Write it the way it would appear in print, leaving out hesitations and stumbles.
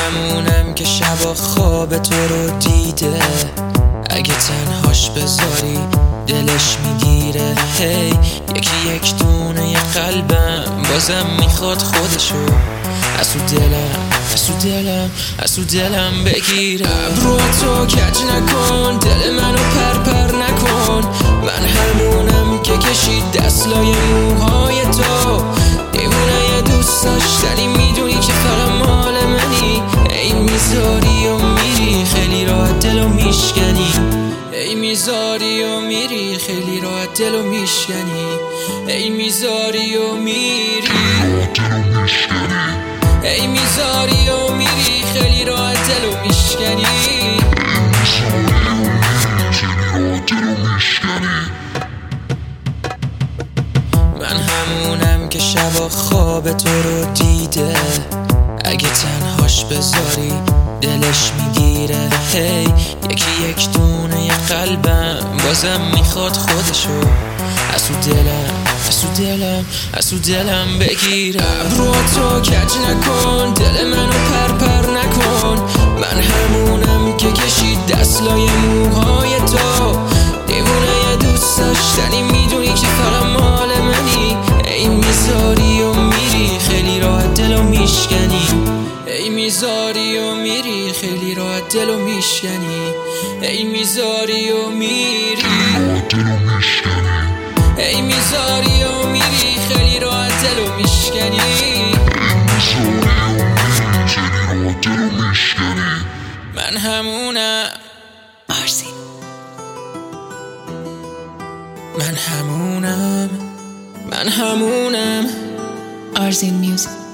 همونم که شبا خواب تو رو دیده، اگه تنهاش بذاری دلش میگیره. هی یکی یک دونه یه قلبم بازم میخواد خودشو از تو دلم بگیره. ابروهاتو کج نکن، دل منو پر نکن. من همونم که کشید دستلای موهای تو، دیوونه دوست داشتنی، میدونی که فقط مال منی. ای میذاری و میری خیلی راحت دلو میشکنی، ای میذاری و میری خیلی راحت دلو میشکنی، ای میذاری و میری، ای میذاری و میری خیلی راحت دلو میشکنی. من همونم که شبا خواب تو رو دیده، اگه تنهاش بذاری دلش میگیره. هی یکی یک دونه یه قلبم بازم میخواد خودشو از تو دلم بگیره. ابروهاتو کج نکن، دل منو پر نکن. من همونم که کشید دستلای موهای تو، دیوونه دوست داشتنی، میدونی که فقط مال منی. ای میذاری و میری خیلی راحت دلو میشکنی، ای میذاری و میری خیلی راحت دلو میشکنی، ای میذاری و میری، ای میذاری و میری خیلی راحت دلو میشکنی. من همونم آرزین، من همونم آرزین میوزیک.